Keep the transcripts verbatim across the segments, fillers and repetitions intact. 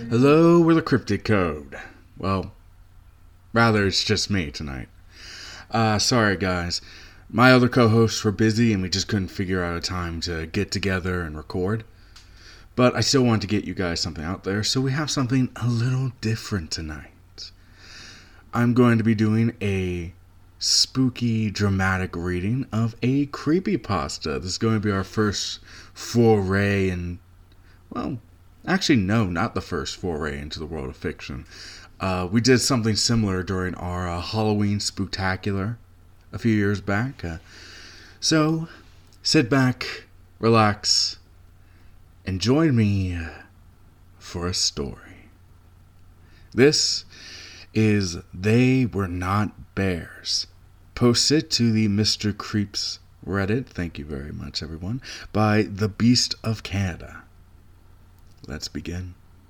Hello, we're the Cryptic Code. Well, rather, it's just me tonight. Uh, sorry, guys. My other co-hosts were busy and we just couldn't figure out a time to get together and record. But I still wanted to get you guys something out there, so we have something a little different tonight. I'm going to be doing a spooky, dramatic reading of a creepypasta. This is going to be our first foray in, well, actually, no, not the first foray into the world of fiction. Uh, we did something similar during our uh, Halloween Spooktacular a few years back. Uh, so, sit back, relax, and join me for a story. This is They Were Not Bears, posted to the Mister Creeps Reddit, thank you very much everyone, by The Beast of Canada. Let's begin.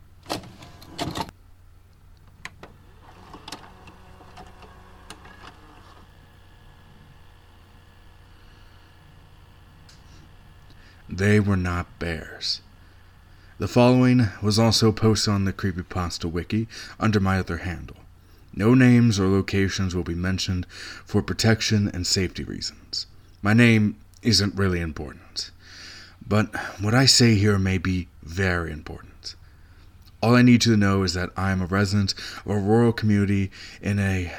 They Were Not Bears. The following was also posted on the Creepypasta Wiki under my other handle. No names or locations will be mentioned for protection and safety reasons. My name isn't really important, but what I say here may be very important. All I need you to know is that I am a resident of a rural community in a,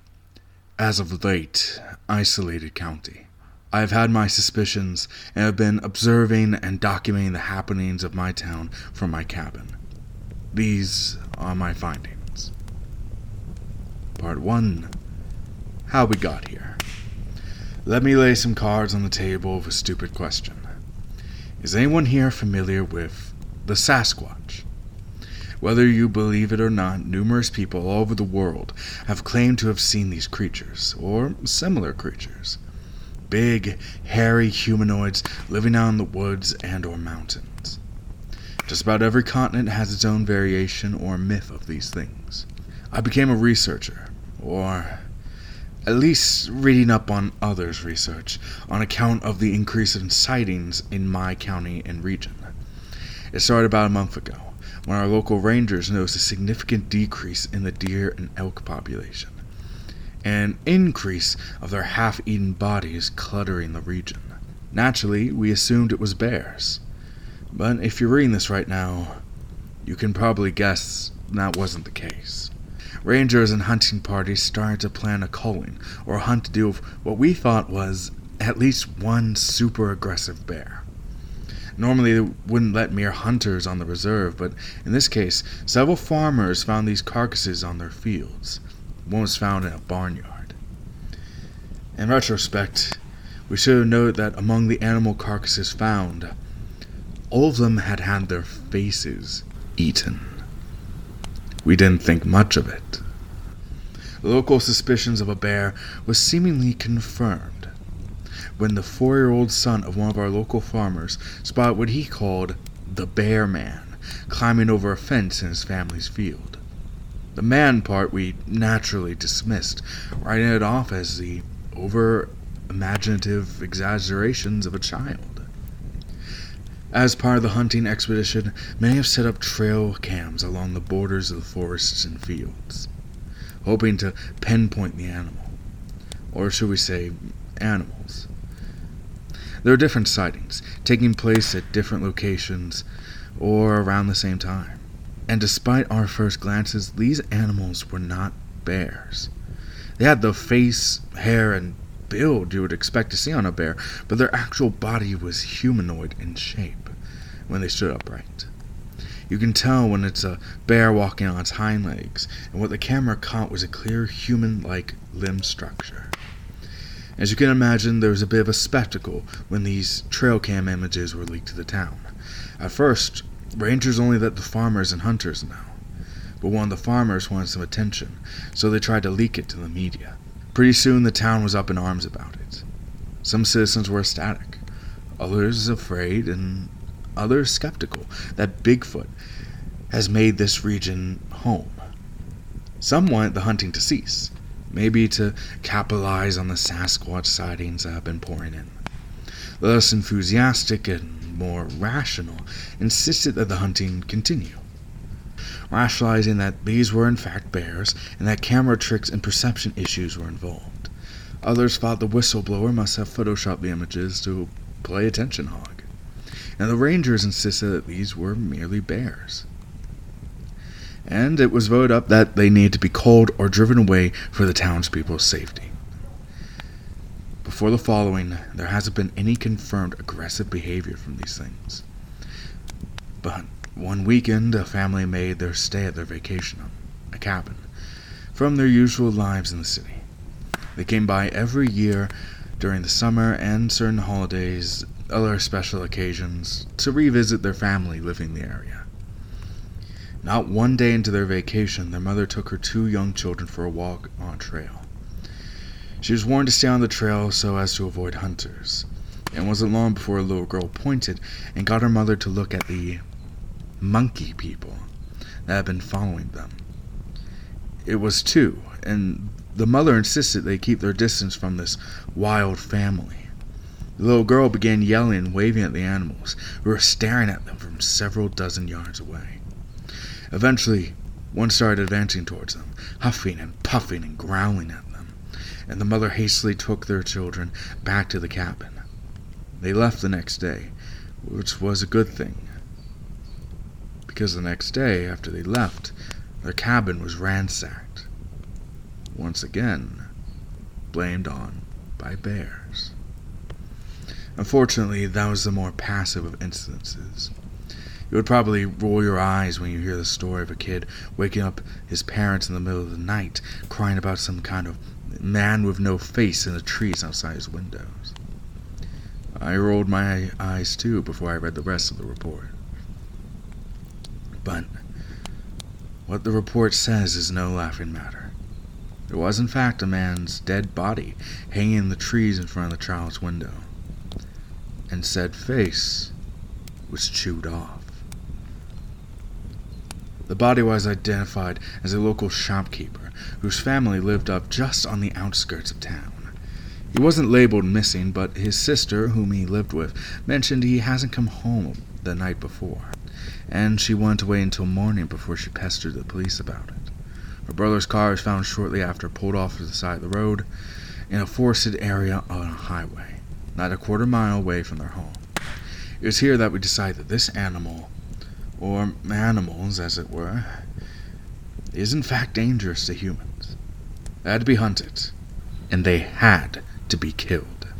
as of late, isolated county. I have had my suspicions and have been observing and documenting the happenings of my town from my cabin. These are my findings. Part one. How we got here. Let me lay some cards on the table with a stupid question. Is anyone here familiar with the Sasquatch? Whether you believe it or not, numerous people all over the world have claimed to have seen these creatures, or similar creatures. Big, hairy humanoids living out in the woods and or mountains. Just about every continent has its own variation or myth of these things. I became a researcher, or at least reading up on others' research, on account of the increase in sightings in my county and region. It started about a month ago, when our local rangers noticed a significant decrease in the deer and elk population, and an increase of their half-eaten bodies cluttering the region. Naturally, we assumed it was bears, but if you're reading this right now, you can probably guess that wasn't the case. Rangers and hunting parties started to plan a culling or a hunt to deal with what we thought was at least one super aggressive bear. Normally they wouldn't let mere hunters on the reserve, but in this case, several farmers found these carcasses on their fields. One was found in a barnyard. In retrospect, we should have noted that among the animal carcasses found, all of them had had their faces eaten. We didn't think much of it. The local suspicions of a bear was seemingly confirmed when the four-year-old son of one of our local farmers spotted what he called the bear man climbing over a fence in his family's field. The man part we naturally dismissed, writing it off as the over-imaginative exaggerations of a child. As part of the hunting expedition, many have set up trail cams along the borders of the forests and fields, hoping to pinpoint the animal, or should we say, animals. There are different sightings, taking place at different locations, or around the same time. And despite our first glances, these animals were not bears. They had the face, hair, and build you would expect to see on a bear, but their actual body was humanoid in shape when they stood upright. You can tell when it's a bear walking on its hind legs, and what the camera caught was a clear human-like limb structure. As you can imagine, there was a bit of a spectacle when these trail cam images were leaked to the town. At first, rangers only let the farmers and hunters know, but one of the farmers wanted some attention, so they tried to leak it to the media. Pretty soon the town was up in arms about it. Some citizens were ecstatic, others afraid, and others skeptical that Bigfoot has made this region home. Some wanted the hunting to cease, maybe to capitalize on the Sasquatch sightings that have been pouring in. The less enthusiastic and more rational insisted that the hunting continue. rationalizing that these were in fact bears and that camera tricks and perception issues were involved. Others thought the whistleblower must have photoshopped the images to play attention hog. And the rangers insisted that these were merely bears. And it was voted up that they needed to be culled or driven away for the townspeople's safety. Before the following, there hasn't been any confirmed aggressive behavior from these things. But one weekend, a family made their stay at their vacation home, a cabin, from their usual lives in the city. They came by every year during the summer and certain holidays, other special occasions, to revisit their family living in the area. Not one day into their vacation, their mother took her two young children for a walk on a trail. She was warned to stay on the trail so as to avoid hunters. It wasn't long before a little girl pointed and got her mother to look at the monkey people that had been following them. It was two, and the mother insisted they keep their distance from this wild family. The little girl began yelling and waving at the animals, who were staring at them from several dozen yards away. Eventually, one started advancing towards them, huffing and puffing and growling at them, and the mother hastily took their children back to the cabin. They left the next day, which was a good thing, because the next day, after they left, their cabin was ransacked. Once again, blamed on by bears. Unfortunately, that was the more passive of incidences. You would probably roll your eyes when you hear the story of a kid waking up his parents in the middle of the night, crying about some kind of man with no face in the trees outside his windows. I rolled my eyes too before I read the rest of the report. But what the report says is no laughing matter. There was in fact a man's dead body hanging in the trees in front of the child's window, and said face was chewed off. The body was identified as a local shopkeeper whose family lived up just on the outskirts of town. He wasn't labeled missing, but his sister, whom he lived with, mentioned he hasn't come home the night before, and she wanted to wait until morning before she pestered the police about it. Her brother's car was found shortly after pulled off to the side of the road in a forested area on a highway, not a quarter mile away from their home. It was here that we decided that this animal, or animals as it were, is in fact dangerous to humans. They had to be hunted, and they had to be killed.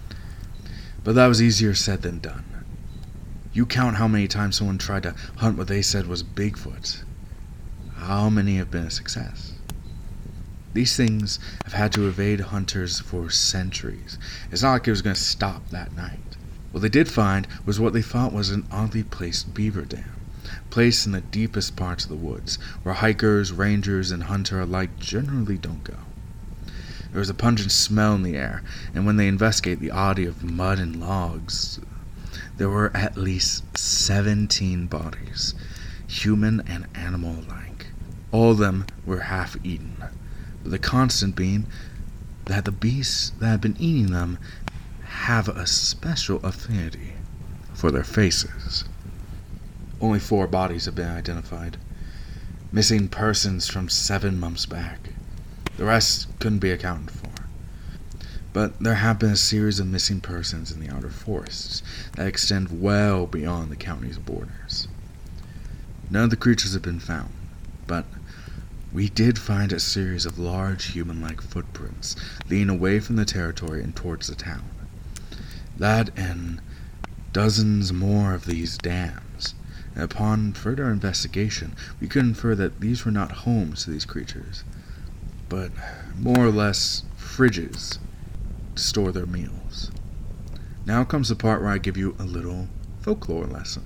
But that was easier said than done. You count how many times someone tried to hunt what they said was Bigfoot. How many have been a success? These things have had to evade hunters for centuries. It's not like it was going to stop that night. What they did find was what they thought was an oddly placed beaver dam, placed in the deepest parts of the woods, where hikers, rangers, and hunter alike generally don't go. There was a pungent smell in the air, and when they investigate the oddity of mud and logs, there were at least seventeen bodies, human and animal alike. All of them were half-eaten, but the constant being that the beasts that had been eating them have a special affinity for their faces. Only four bodies have been identified. Missing persons from seven months back. The rest couldn't be accounted for. But there have been a series of missing persons in the outer forests that extend well beyond the county's borders. None of the creatures have been found, but we did find a series of large human-like footprints leading away from the territory and towards the town. That and dozens more of these dams, and upon further investigation, we could infer that these were not homes to these creatures, but more or less fridges to store their meals. Now comes the part where I give you a little folklore lesson.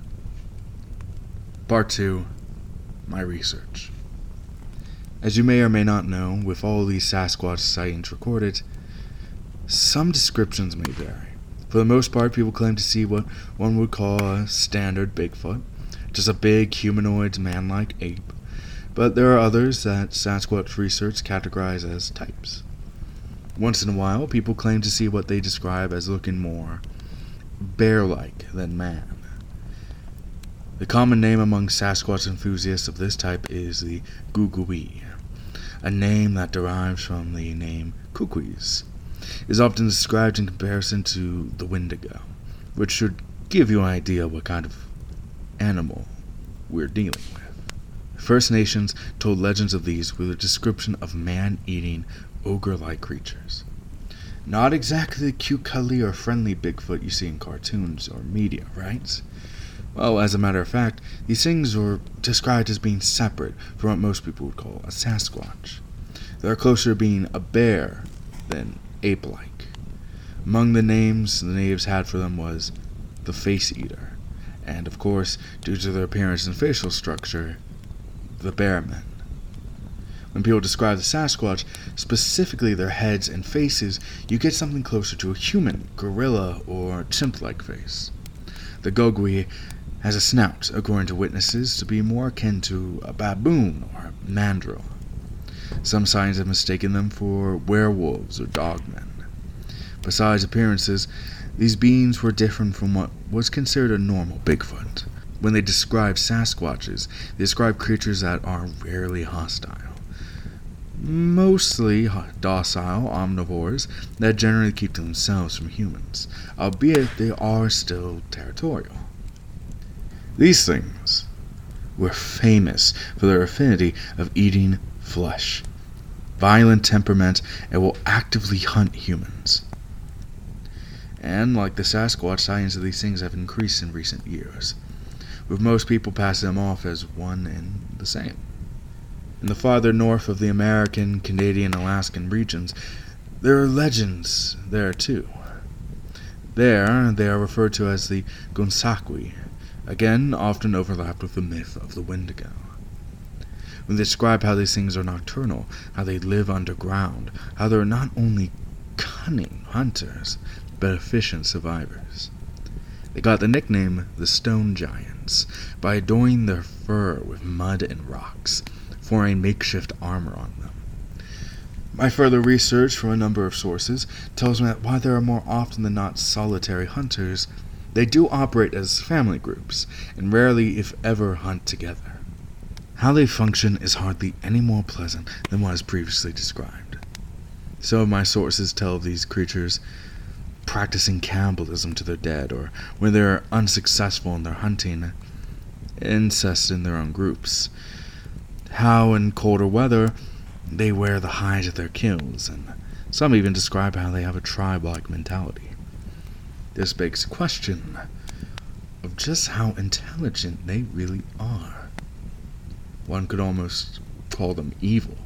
Part two, my research. As you may or may not know, with all these Sasquatch sightings recorded, some descriptions may vary. For the most part, people claim to see what one would call a standard Bigfoot, just a big humanoid man-like ape, but there are others that Sasquatch research categorize as types. Once in a while, people claim to see what they describe as looking more bear-like than man. The common name among Sasquatch enthusiasts of this type is the Gugui, a name that derives from the name Kukwis. It is often described in comparison to the Wendigo, which should give you an idea what kind of animal we're dealing with. First Nations told legends of these with a description of man-eating, ogre-like creatures. Not exactly the cute, cuddly, or friendly Bigfoot you see in cartoons or media, right? Well, as a matter of fact, these things are described as being separate from what most people would call a Sasquatch. They're closer to being a bear than ape-like. Among the names the natives had for them was the Face Eater, and of course, due to their appearance and facial structure, the Bearmen. When people describe the Sasquatch, specifically their heads and faces, you get something closer to a human, gorilla, or chimp-like face. The Gogwe has a snout, according to witnesses, to be more akin to a baboon or a mandrill. Some signs have mistaken them for werewolves or dogmen. Besides appearances, these beings were different from what was considered a normal Bigfoot. When they describe Sasquatches, they describe creatures that are rarely hostile. Mostly docile omnivores that generally keep to themselves from humans, albeit they are still territorial. These things were famous for their affinity of eating flesh, violent temperament, and will actively hunt humans. And like the Sasquatch, sightings of these things have increased in recent years, with most people passing them off as one and the same. In the farther north of the American, Canadian, Alaskan regions, there are legends there too. There, they are referred to as the Gonsackwe, again often overlapped with the myth of the Wendigo. When they describe how these things are nocturnal, how they live underground, how they are not only cunning hunters, but efficient survivors. They got the nickname the Stone Giants by adorning their fur with mud and rocks, forming makeshift armor on them. My further research from a number of sources tells me that while they are more often than not solitary hunters, they do operate as family groups, and rarely, if ever, hunt together. How they function is hardly any more pleasant than what is previously described. Some of my sources tell of these creatures practicing cannibalism to their dead, or when they are unsuccessful in their hunting, incest in their own groups. How in colder weather they wear the hide of their kills, and some even describe how they have a tribe-like mentality. This begs the question of just how intelligent they really are. One could almost call them evil,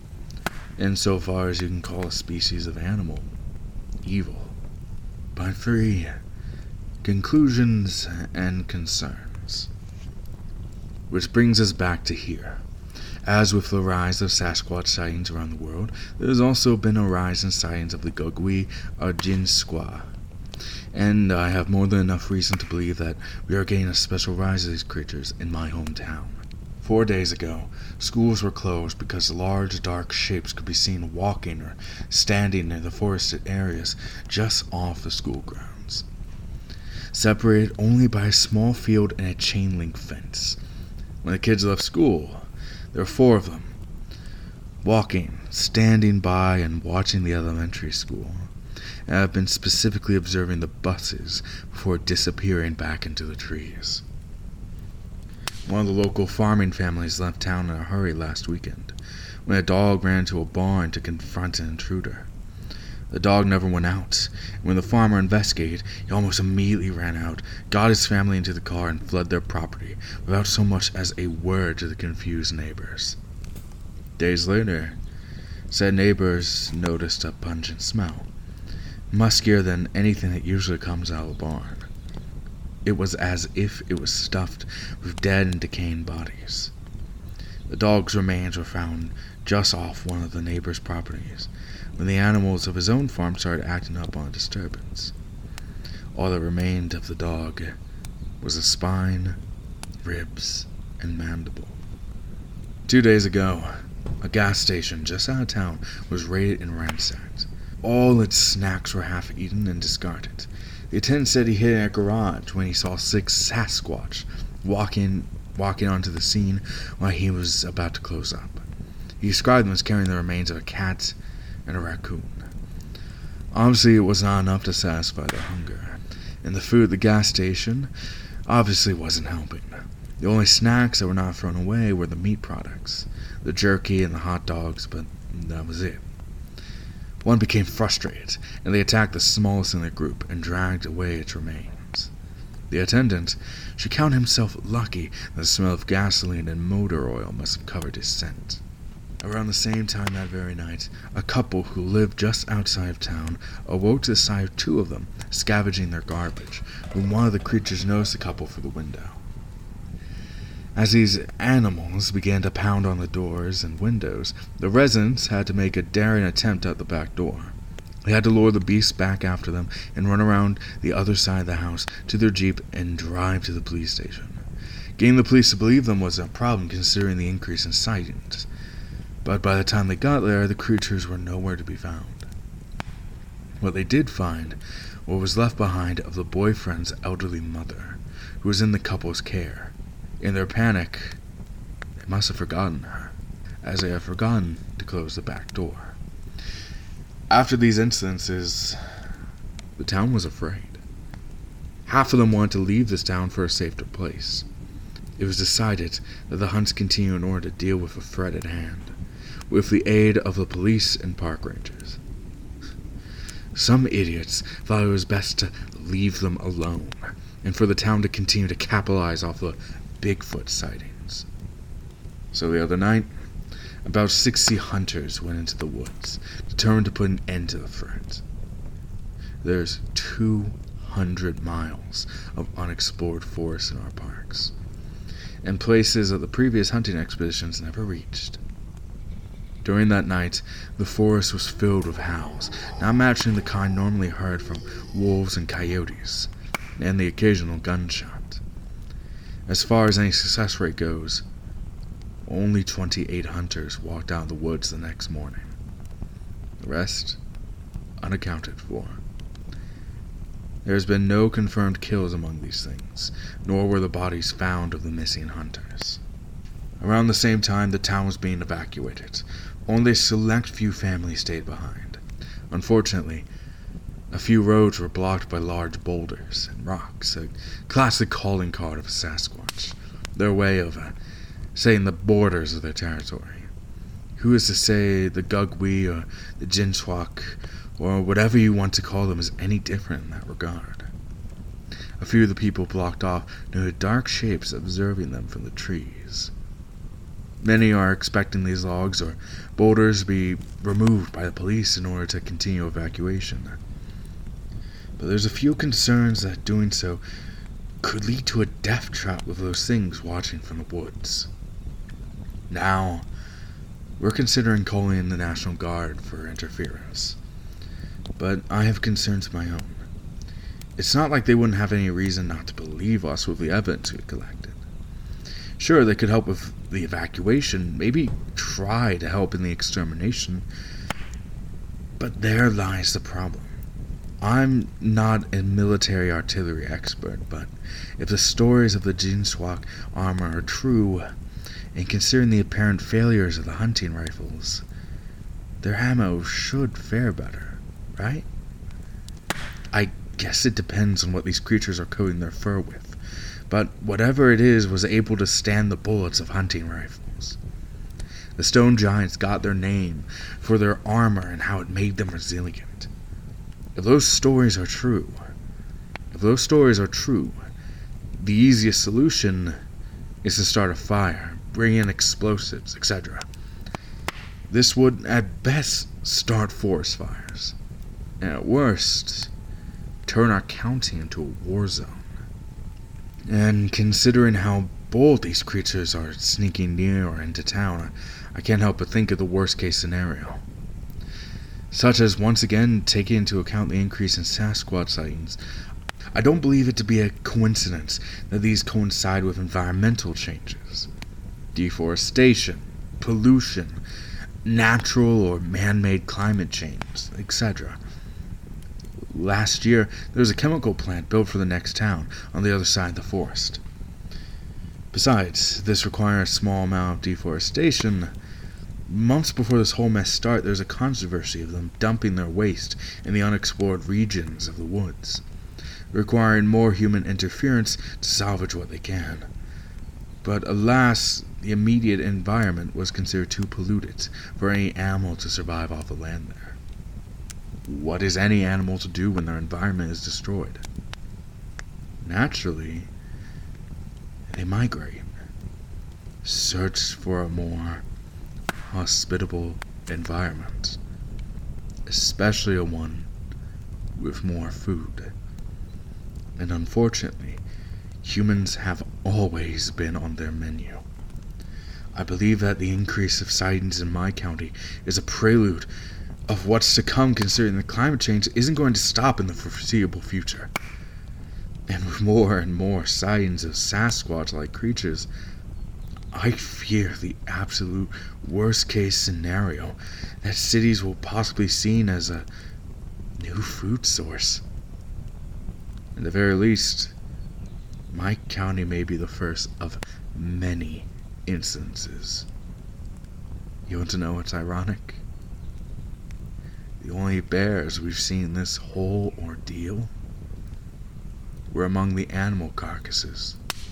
insofar as you can call a species of animal evil. Part three. Conclusions and concerns. Which brings us back to here. As with the rise of Sasquatch sightings around the world, there has also been a rise in sightings of the Gogwe or Jinsqua. And I have more than enough reason to believe that we are getting a special rise of these creatures in my hometown. Four days ago, schools were closed because large dark shapes could be seen walking or standing near the forested areas just off the school grounds, separated only by a small field and a chain-link fence. When the kids left school, there were four of them, walking, standing by, and watching the elementary school. And I have been specifically observing the buses before disappearing back into the trees. One of the local farming families left town in a hurry last weekend, when a dog ran into a barn to confront an intruder. The dog never went out, and when the farmer investigated, he almost immediately ran out, got his family into the car, and fled their property without so much as a word to the confused neighbors. Days later, said neighbors noticed a pungent smell, muskier than anything that usually comes out of a barn. It was as if it was stuffed with dead and decaying bodies. The dog's remains were found just off one of the neighbor's properties, when the animals of his own farm started acting up on a disturbance. All that remained of the dog was a spine, ribs, and mandible. Two days ago, a gas station just out of town was raided and ransacked. All its snacks were half eaten and discarded. The attendant said he hid in a garage when he saw six Sasquatch walking walking onto the scene while he was about to close up. He described them as carrying the remains of a cat and a raccoon. Obviously, it was not enough to satisfy their hunger, and the food at the gas station obviously wasn't helping. The only snacks that were not thrown away were the meat products, the jerky and the hot dogs, but that was it. One became frustrated, and they attacked the smallest in the group and dragged away its remains. The attendant should count himself lucky that the smell of gasoline and motor oil must have covered his scent. Around the same time that very night, a couple who lived just outside of town awoke to the sight of two of them scavenging their garbage, when one of the creatures noticed the couple through the window. As these animals began to pound on the doors and windows, the residents had to make a daring attempt at the back door. They had to lure the beasts back after them and run around the other side of the house to their jeep and drive to the police station. Getting the police to believe them was a problem considering the increase in sightings, but by the time they got there, the creatures were nowhere to be found. What they did find was what was left behind of the boyfriend's elderly mother, who was in the couple's care. In their panic, they must have forgotten her, as they had forgotten to close the back door. After these incidences, the town was afraid. Half of them wanted to leave this town for a safer place. It was decided that the hunts continue in order to deal with the threat at hand, with the aid of the police and park rangers. Some idiots thought it was best to leave them alone, and for the town to continue to capitalize off the Bigfoot sightings. So the other night, about sixty hunters went into the woods, determined to put an end to the threat. There's two hundred miles of unexplored forest in our parks, and places that the previous hunting expeditions never reached. During that night, the forest was filled with howls, not matching the kind normally heard from wolves and coyotes, and the occasional gunshot. As far as any success rate goes, only twenty-eight hunters walked out of the woods the next morning. The rest, unaccounted for. There has been no confirmed kills among these things, nor were the bodies found of the missing hunters. Around the same time, the town was being evacuated. Only a select few families stayed behind. Unfortunately, a few roads were blocked by large boulders and rocks, a classic calling card of a Sasquatch, their way of uh, saying the borders of their territory. Who is to say the Gugwi or the Jinswak, or whatever you want to call them, is any different in that regard? A few of the people blocked off noted dark shapes observing them from the trees. Many are expecting these logs or boulders to be removed by the police in order to continue evacuation. But there's a few concerns that doing so could lead to a death trap with those things watching from the woods. Now, we're considering calling in the National Guard for interference, but I have concerns of my own. It's not like they wouldn't have any reason not to believe us with the evidence we collected. Sure, they could help with the evacuation, maybe try to help in the extermination, but there lies the problem. I'm not a military artillery expert, but if the stories of the Jinswak armor are true, and considering the apparent failures of the hunting rifles, their ammo should fare better, right? I guess it depends on what these creatures are coating their fur with, but whatever it is was able to stand the bullets of hunting rifles. The stone giants got their name for their armor and how it made them resilient. If those stories are true, if those stories are true, the easiest solution is to start a fire, bring in explosives, et cetera. This would, at best, start forest fires, and at worst, turn our county into a war zone. And considering how bold these creatures are sneaking near or into town, I can't help but think of the worst-case scenario. Such as, once again, taking into account the increase in Sasquatch sightings, I don't believe it to be a coincidence that these coincide with environmental changes. Deforestation, pollution, natural or man-made climate change, et cetera. Last year, there was a chemical plant built for the next town on the other side of the forest. Besides, this requires a small amount of deforestation. Months before this whole mess starts, there's a controversy of them dumping their waste in the unexplored regions of the woods, requiring more human interference to salvage what they can. But alas, the immediate environment was considered too polluted for any animal to survive off the land there. What is any animal to do when their environment is destroyed? Naturally, they migrate, search for a more hospitable environment, especially a one with more food. And unfortunately, humans have always been on their menu. I believe that the increase of sightings in my county is a prelude of what's to come, considering that climate change isn't going to stop in the foreseeable future. And with more and more sightings of Sasquatch-like creatures, I fear the absolute worst-case scenario that cities will possibly be seen as a new food source. At the very least, my county may be the first of many instances. You want to know what's ironic? The only bears we've seen in this whole ordeal were among the animal carcasses,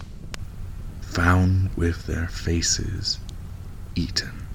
found with their faces eaten.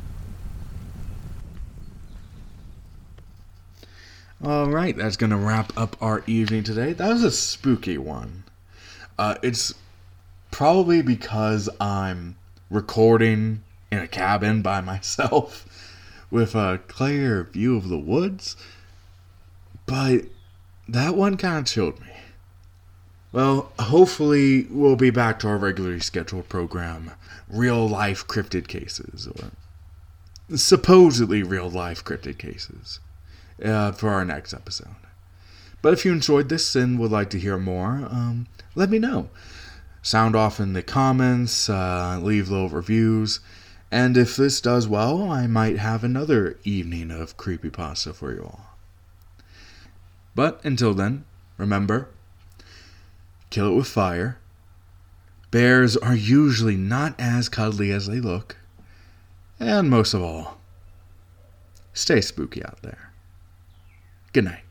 Alright, that's going to wrap up our evening today. That was a spooky one. Uh, it's probably because I'm recording in a cabin by myself with a clear view of the woods, but that one kind of chilled me. Well, hopefully we'll be back to our regularly scheduled program, Real Life Cryptid Cases, or supposedly real life cryptid cases, uh, for our next episode. But if you enjoyed this and would like to hear more, um, let me know. Sound off in the comments, uh, leave little reviews, and if this does well, I might have another evening of creepypasta for you all. But until then, remember, kill it with fire. Bears are usually not as cuddly as they look. And most of all, stay spooky out there. Good night.